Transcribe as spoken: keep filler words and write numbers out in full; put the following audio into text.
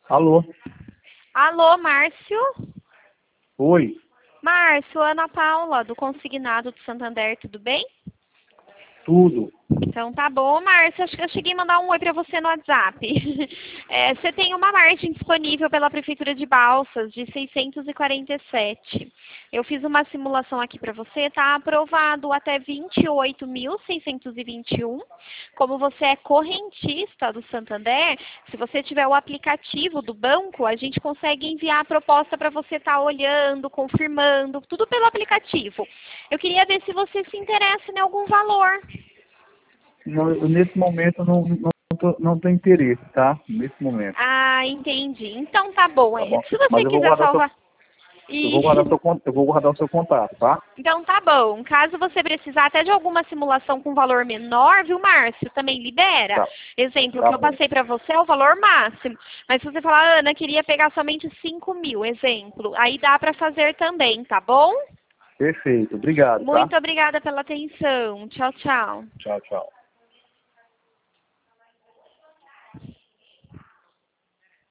Alô? Alô, Márcio? Oi, Márcio, Ana Paula, do Consignado de Santander, tudo bem? tudo. Então tá bom, Márcio, acho que eu cheguei a mandar um oi pra você no WhatsApp. É, você tem uma margem disponível pela Prefeitura de Balsas de seiscentos e quarenta e sete. Eu fiz uma simulação aqui pra você, tá aprovado até vinte e oito mil seiscentos e vinte e um. Como você é correntista do Santander, se você tiver o aplicativo do banco, a gente consegue enviar a proposta para você estar olhando, confirmando, tudo pelo aplicativo. Eu queria ver se você se interessa em algum valor. Não, eu, nesse momento não, não, tô, não tenho interesse, tá? Nesse momento, Ah, entendi. Então tá bom. tá É, bom? se Mas você eu vou quiser guardar seu, salvar. eu vou guardar E... seu, con- eu vou guardar o seu contato, tá? Então tá bom. Caso você precisar até de alguma simulação com valor menor, viu, Márcio? Também libera. Tá, Exemplo, o tá que eu bom. passei pra você é o valor máximo. Mas se você falar, Ana, queria pegar somente cinco mil, exemplo, aí dá pra fazer também, tá bom? Perfeito, obrigado, tá? Muito obrigada pela atenção. Tchau, tchau. Tchau, tchau.